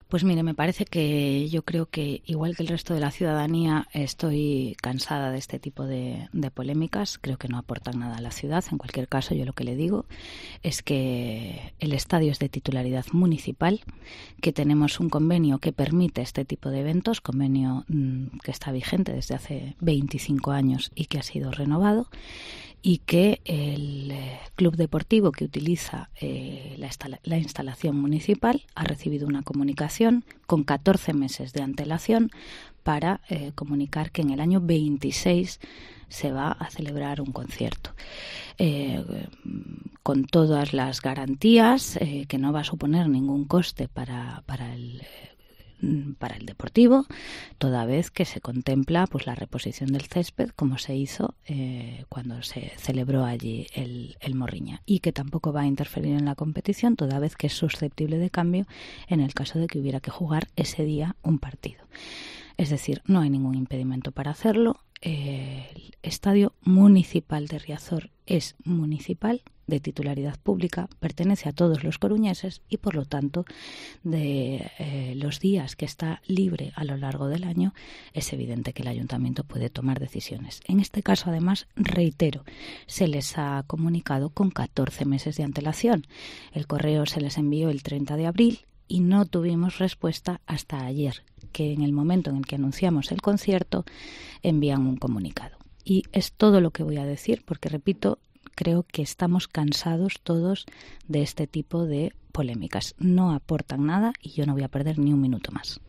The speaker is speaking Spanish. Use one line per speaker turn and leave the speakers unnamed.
Pues mire, me parece que yo creo que, igual que el resto de la ciudadanía, estoy cansada de este tipo de polémicas. Creo que no aportan nada a la ciudad. En cualquier caso, yo lo que le digo es que el estadio es de titularidad municipal, que tenemos un convenio que permite este tipo de eventos, convenio que está vigente desde hace 25 años y que ha sido renovado, y que el club deportivo que utiliza la instalación municipal ha recibido una comunicación con 14 meses de antelación para comunicar que en el año 26 se va a celebrar un concierto con todas las garantías, que no va a suponer ningún coste para el deportivo, toda vez que se contempla pues la reposición del césped, como se hizo cuando se celebró allí el Morriña, y que tampoco va a interferir en la competición, toda vez que es susceptible de cambio en el caso de que hubiera que jugar ese día un partido. Es decir, no hay ningún impedimento para hacerlo. El Estadio Municipal de Riazor es municipal, de titularidad pública, pertenece a todos los coruñeses y, por lo tanto, de los días que está libre a lo largo del año, es evidente que el ayuntamiento puede tomar decisiones. En este caso, además, reitero, se les ha comunicado con 14 meses de antelación. El correo se les envió el 30 de abril y no tuvimos respuesta hasta ayer, que en el momento en el que anunciamos el concierto envían un comunicado. Y es todo lo que voy a decir, porque, repito, creo que estamos cansados todos de este tipo de polémicas. No aportan nada y yo no voy a perder ni un minuto más.